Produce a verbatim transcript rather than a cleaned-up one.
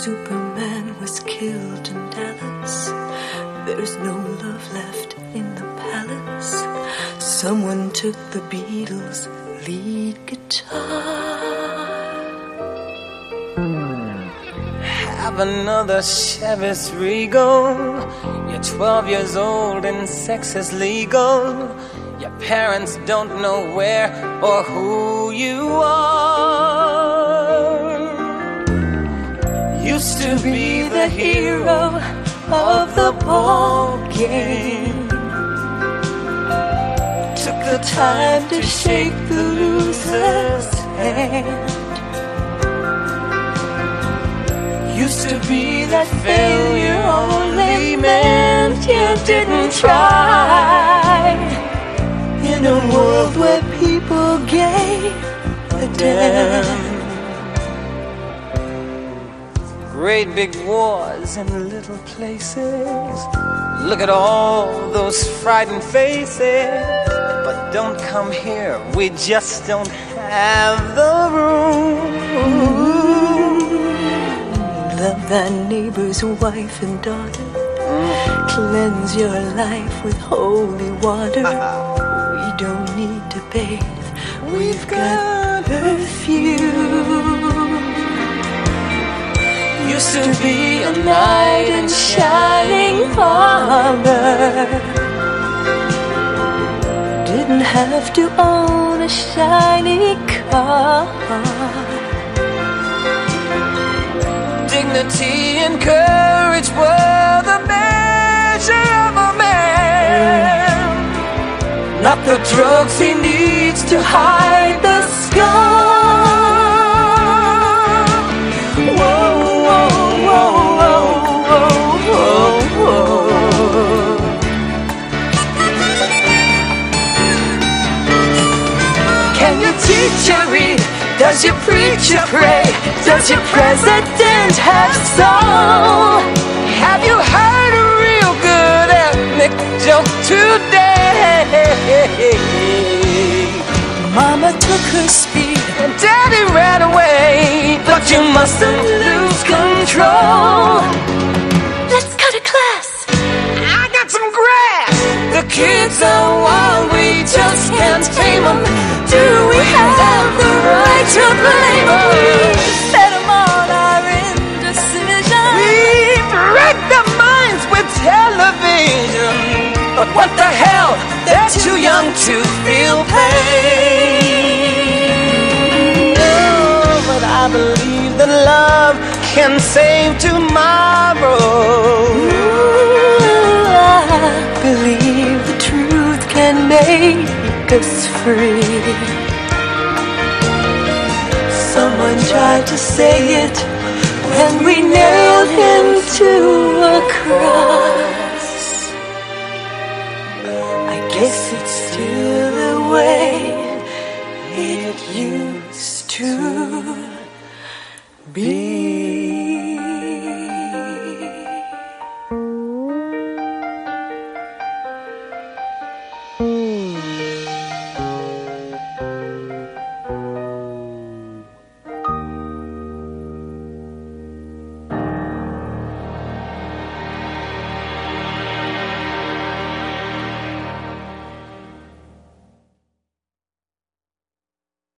Superman was killed in Dallas. There's no love left in the palace. Someone took the Beatles' lead guitar. Have another Chevy Regal. You're twelve years old and sex is legal. Your parents don't know where or who you are. Used to be the hero of the ball game. Took the time to shake the loser's hand. Used to be that failure only meant you didn't try. In a world where people gave a damn. Great big wars in little places. Look at all those frightened faces. But don't come here, we just don't have the room. Love thy neighbor's wife and daughter. Cleanse your life with holy water. We don't need to bathe, we've got perfume. Used to be a knight in shining armor. Didn't have to own a shiny car. Dignity and courage were the measure of a man. Not the drugs he needs to hide the scar. Whoa, whoa, whoa, whoa, whoa, whoa. Can your teacher read? Does your preacher pray? Does your president have soul? Have you heard a real good ethnic joke today? Mama took her speed and Daddy ran away, but you mustn't lose control. Let's cut a class. I got some grass. The kids are wild, we just can't tame them. Do we have the right to blame them? We set them on our indecision. We wreck their minds with television. But what the hell? They're too young to feel pain. No, but I believe that love can save tomorrow. Ooh, I believe the truth can make us free. Someone tried to say it when we nailed him to a cross. I guess it's still the way it used to be.